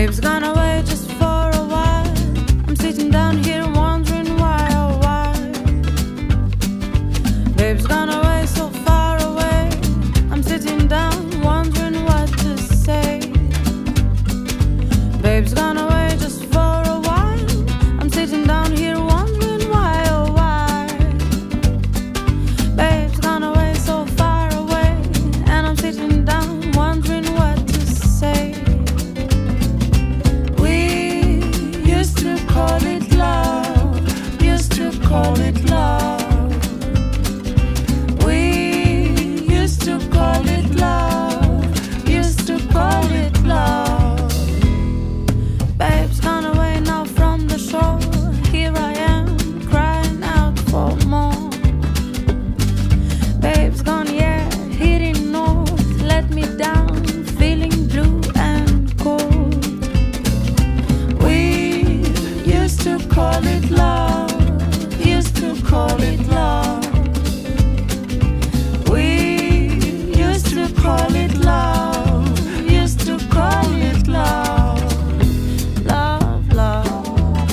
Babe's gone away just for a while. I'm sitting down here wondering why, oh why. Babe's gone away so far away. I'm sitting down wondering what to say. Babe's gone away just for a while. I'm sitting down here wondering why, oh why. Babe's gone away so far away, and I'm sitting down wondering what to say. We used to call it love, used to call it love. We used to call it love, used to call it love. Babe's gone away now from the shore. Here I am crying out for more. Babe's gone, yeah, heading north. Let me down, feeling blue and cold. We used to call it love, used to call it love. We used to call it love, used to call it love. Love, love.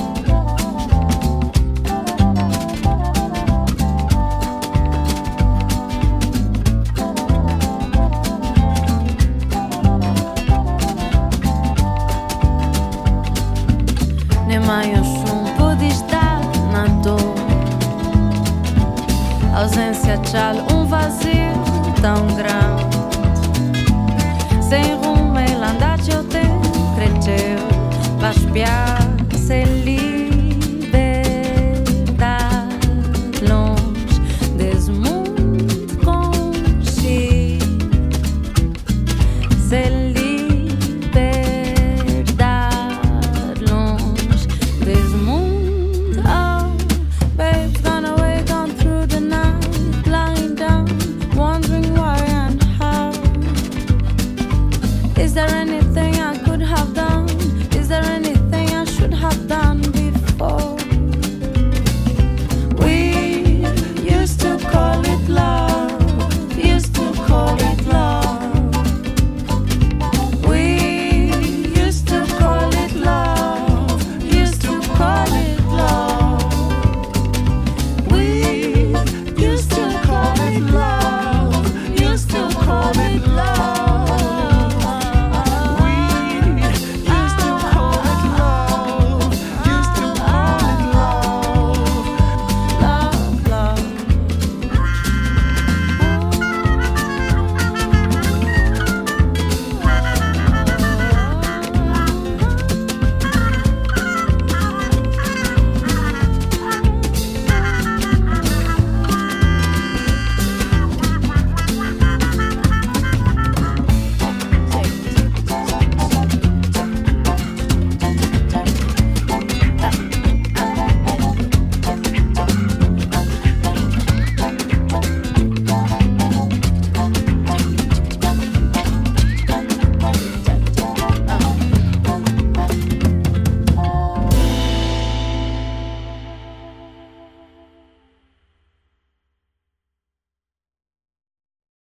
Nem mai um pode estar na dor. Ausência tchau, vazio tão grande.